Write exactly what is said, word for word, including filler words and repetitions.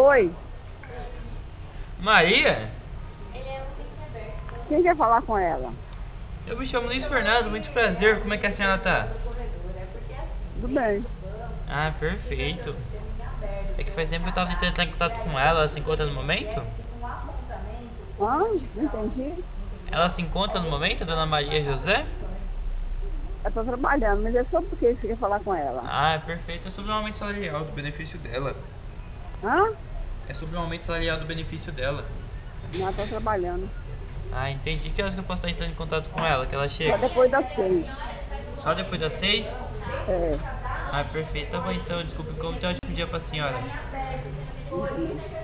Oi, Maria? quem quer falar com ela? Eu me chamo Luiz Fernando, muito prazer. Como é que a senhora tá? Tudo bem. Ah, perfeito. É que faz tempo que eu tava tentando entrar em contato com ela. Ela se encontra no momento? Hã? Não entendi. Ela se encontra no momento, dona Maria José? Eu tô trabalhando, mas é só porque você quer falar com ela. Ah, é perfeito. É sobre o aumento salarial do benefício dela. Hã? É sobre o aumento salarial do benefício dela. Não, eu tô trabalhando. Ah, entendi. Que horas que eu posso estar entrando em contato com ela? Que ela Só chega? depois das seis. Só depois das seis? É. Ah, perfeito. Tá bom então. Desculpe, como tá ótimo dia pra senhora. Isso mesmo.